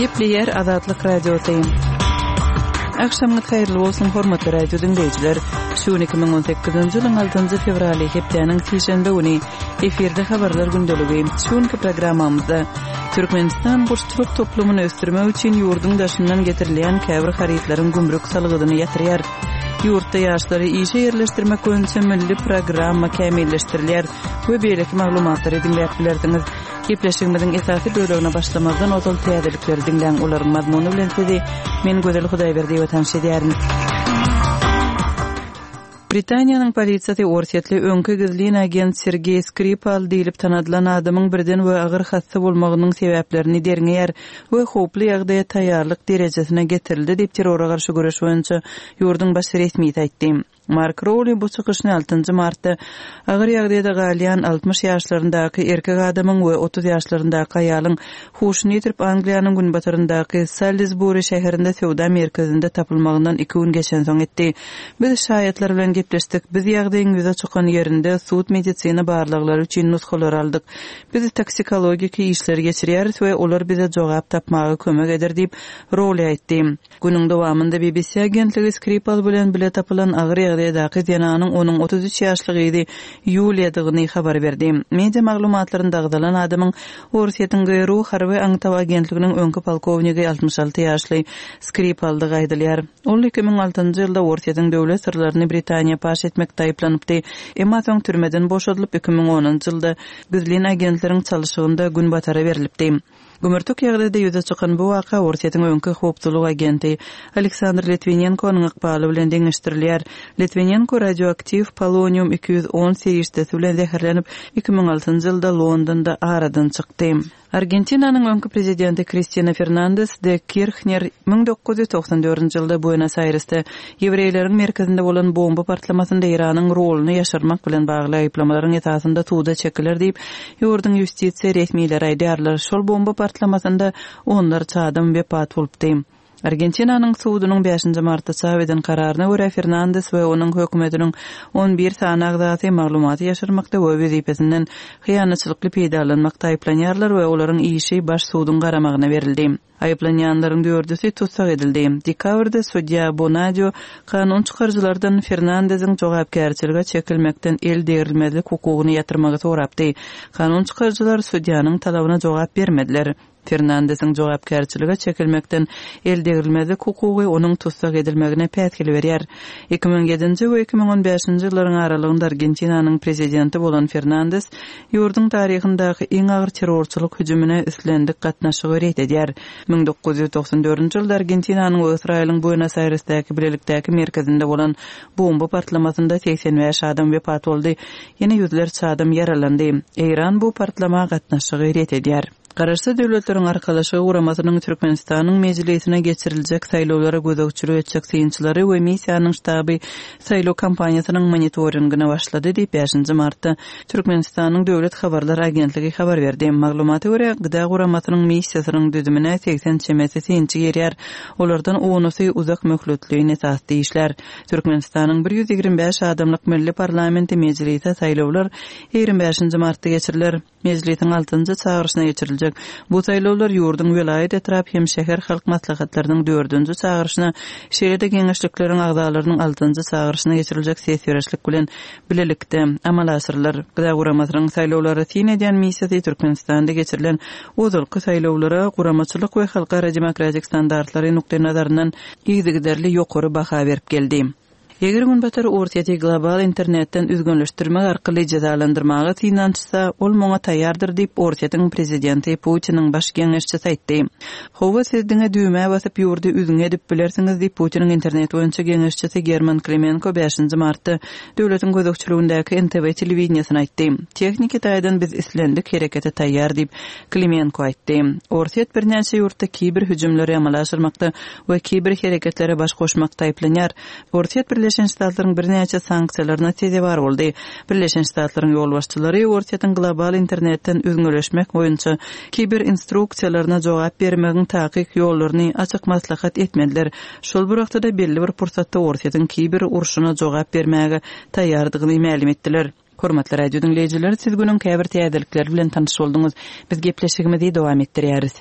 Gepleyer Azatlyk Radiosyň. Akşamyňyz haýyrly bolsun hormatly radio dinleýijiler. Şu 2018-nji ýylyň 6-njy fevraly hepdeniň sýşembe güni eferde habarlar gündeligi. Şuňky programmamyzda Türkmenistan goşçuluk toplumyny ösdürmek üçin ýurdun daşyndan getirilen käbir haritlaryň gümrük salygyny ýatyrýar. Yurtda ýaşlary işe ýerleşdirmek boýunça milli programma kämilleşdirilýär. Bu beýleki maglumatlary dinläp bilerdiňiz. Gepleşigimiziň esasy bölümine başlamazdan ozal täzelikleri dinleň olaryň mazmuny bilen sizi men Gözel Hudaýberdi watan şedýärin. Britaniýanyň polisiýasy Orsetli öňkü gizlin agent Sergey Skripal diýilip tanadylan adamyň birden we agyr hassa bolmagynyň sebäplerini derňeýär we howply ýagdaýa taýýarlyk derejesine getirildi diýip terrora garşy güreş boýunça ýurdun baş resmi aýtdy. Mark Rowley bu çykyşyny 6 martda agyr ýagdaýda galýan 60 ýaşlaryndaky erkek adamyň we 30 ýaşlaryndaky aýalyň huşyny ýitip Angliýanyň günbataryndaky Salisbury şäherinde sowda merkezinde tapylmagyndan 2 gün geçen soň etdi. Biz şahyatlar bilen gepleşdik. Biz ýagdaýyň ýüze çykan ýerinde suud medisina barlyklary üçin nusxalar aldyk. Biz toksikologik işler geçirýäris we olar bize jogap tapmagy kömek eder diýip Rowley aýtdy. Günüň dowamında BBC agentligi Skripal bilen bile tapylan agyr ýagdaýdaky ýananyň onuň 33 ýaşlygy idi Ýuliýa dygyny habar berdi. Media maglumatlaryny dagdalan adamyň Orsetyn gyru harby aňtaw agentliginiň öňkü polkowniki 66 ýaşly Skripaldy gaýdylýar. Ol 2006-njy ýylda Orsetyn döwlet sirlerini Britaniýa paş etmekde aýplanıpdy. Emma soň türmeden boşadylyp 2010-njy ýylda gizlin agentleriň çalyşygynda gün batary berilipdi. Gümürtük ýagdaýda ýüze çykan bu waka Orsetyn öňkü howpçylyk agenti Aleksandr Litvinenko'nyň ykbaly bilen deňeşdirilýär. Litvinenko radioaktiv polonium 210 seriyesi bilen zäherlenip 2006-njy ýylda Londonda aradan çykdy. Argentinanyň öňkü prezidenti Cristina Fernández de Kirchner 1994-njy ýylda Buenos Airesde ýewreýleriň merkezinde bolan bomba partlamasynda Iranyň roluny ýaşyrmak bilen bagly aýplamalaryň esasynda tuğda çekiler diýip ýurdun ýustisiýa resmiýetleri aýdýarlar. Şol bomba partlamasynda onlarça adam wepat bolupdy. Argentinanyň suudynyň 5-nji martda çap eden kararyna görä Fernández we onuň hökümetiniň 11 sany agzasy maglumaty ýaşyrmakda we wezipesinden hyýanatçylykly peýdalanmakda aýplanýarlar we olaryň işi baş suudun garamagyna berildi. Aýplanýanlaryň 4-si tutsak edildi. Dekabrda sudya Bonadio kanun çykarjylardan Fernández'iň jogapkärçiligi çekilmekden el derilmezlik hukugyny ýatyrmagy sorapdy. Kanun çykarjylar sudyanyň talabyna jogap bermediler. Fernández'iň jogapkärçiligi çekilmekden el derilmezlik hukugy onuň tutsak edilmegine pätkili berýär. 2007-nji we 2015-nji ýyllaryň aralygynda Argentinanyň prezidenti bolan Fernández ýurdun taryhyndaky iň agyr terrorçylyk hüjümine üstlendik gatnaşygy reýtedýär. 1994-nji ýylda Argentinanyň we Israýlyň Buenos Airesdäki bilelikdäki merkezinde bolan bomba partlamasynda 85 adam wepat boldy. Ýene ýüzlerçe adam ýaralandy. Iran bu partlama gatnaşygy reýtedýär. Garaşsa döwletleriň arkalaşygy guramasynyň Türkmenistanyň mejlisine geçiriljek saýlawlara gözegçilik etjek synçylary we missiýanyň ştaby saýlaw kampaniýasynyň monitoringyna başlady diýip 5-nji martda Türkmenistanyň döwlet habarlar agentligi habar berdi. Maglumaty görä gyda guramasynyň missiýasynyň düzümine 80 çemesi synçy ýerýär. Olardan 10-sy uzak möhletligine esasly işler. Türkmenistanyň 125 adamlyk milli parlamenti mejlisine saýlawlar 25-nji martda geçirilir. Mejlisiň 6-njy çağırışyna geçirilir. Bu saýlawlar ýurdun welayet etrap hem şäher halk maslahatlarynyň 4-nji çağırışyna, şeýle-de geňeşlikleriň agzalarynyň 6-njy çağırışyna geçiriljek sessiýaşlyk bilen bilelikde amal asyrlar. Gyda guramasynyň saýlawlary tin edýän missiýasy Türkmenistanda geçirilen ozalky saýlawlara guramaçylyk we halkara demokratik standartlary nukta nazaryndan ýygdygyderli ýokary baha berip geldi. Eger günbatar Orsetý global internetden üzgünleşdirmek arkaly jazalandyrmagy synançsa, ol moňa taýýardyr diýip Orsetyň prezidenti Putiniň baş geňeşçisi aýtdy. Howa siz diňe düýme basyp ýurdy üzüňe edip bilersiňiz diýip Putiniň internet boýunça geňeşçisi German Klemenko 5-nji martda döwletiň gözegçiligindäki NTV telewizionasyna aýtdy. Tehnik taýdan biz islendik, herekete taýýar diýip Klemenko aýtdy. Orset bir näçe ýurtda kiber hüjümleri amala aşyrmakda we kiber hereketlere baş goşmakda aýplanýar. Orset Birleşen Ştatlaryň bir näçe sanksiýalaryna täzebar boldy. Birleşen Ştatlaryň ýol başçylary Orsetyn global internetden üzgünleşmek boýunça kiber instruksiýalaryna jogap bermegiň takyk ýollaryny açyk maslahat etmediler. Şol bir wagtda belli bir pursatda Orsetyn kiber urşuna jogap bermäge taýýardygyny ma'lum etdiler. Hormatly radio dinleyijiler, siz günüň käbir täzelikleri bilen tanyş boldunuz. Biz gepleşigimizi dowam etdirýäris.